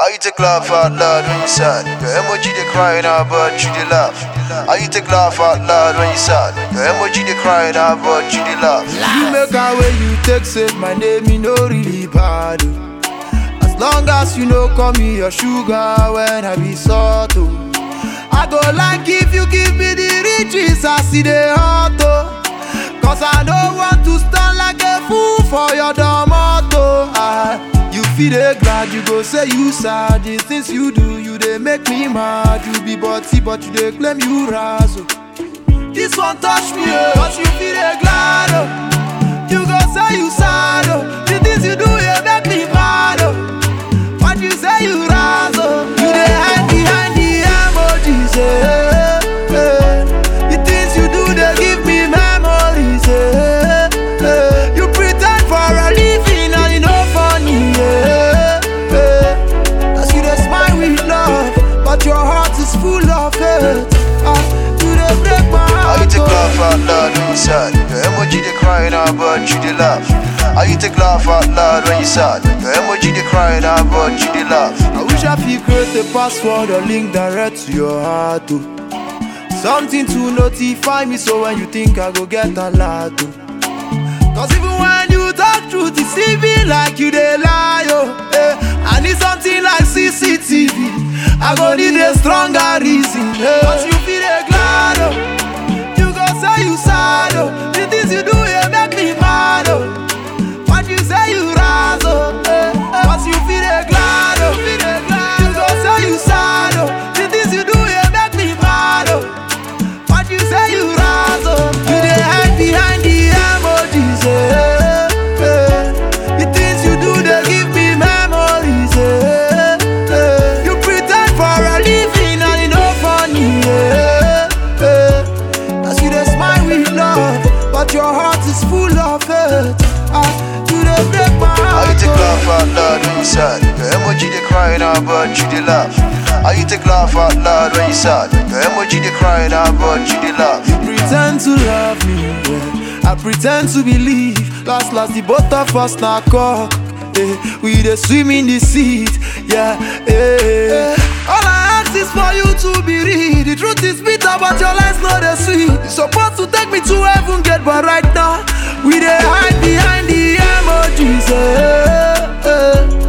How you take laugh out loud when you sad? Your emoji they crying out but you they laugh. How you take laugh out loud when you sad? Your emoji they crying out but you they laugh. You make a way you take save my name, you know really bad. Oh. As long as you know call me your sugar when I be salt. Oh. I go like if you give me the riches, I see the heart. Oh. Cause I don't want to stand like a fool for your domato. You feel it glad, you go say you sad. The things you do, you they make me mad. You be butty, but you they claim you razzle. This one touch me, cause you feel it glad. Oh. You go say you sad. Oh. The things you do, you make me mad. Oh. What you say you razzle. You they hide behind the emojis. The things you do, they give me memories. You pretend for a living and you know funny. As you they smile with love, but your heart is full of hate. You they break my heart. How you take laugh out loud when you sad? Your emoji they crying out but you they laugh. How you take laugh out loud when you sad? Your emoji they crying out but you they laugh. I wish I could create a password or link direct to your heart. Oh. Something to notify me so when you think I go get a lot. Oh. Cause even when you talk truth, it's even like you they lie. Oh. I need something like CCTV. I go need a stronger reason. Cause you feel a glad. Oh. You go say you sad. Oh. The things you do, you make me mad. Oh. What you say you razzle. Cause you feel a glad. Oh. You go say you sad. Oh. The things you do, you make me mad. Oh. What you say you razzle. You they hide behind the emojis. The things you do, they give me memories. You pretend for a living and you know funny. As you they smile with love, but your heart is full of hate. You they break my heart. How you take laugh out loud when you sad? Your emoji they crying out but you they laugh. How you take laugh out loud when you sad? Your emoji they crying out but you they laugh. You pretend to love me, yeah. I pretend to believe. Last, the both of us now cock. We the swim in the seat, yeah. All I ask is for you to be real. The truth is bitter, but your lies not the sweet. You're supposed to take me to heaven, get but right now we they hide behind the emojis.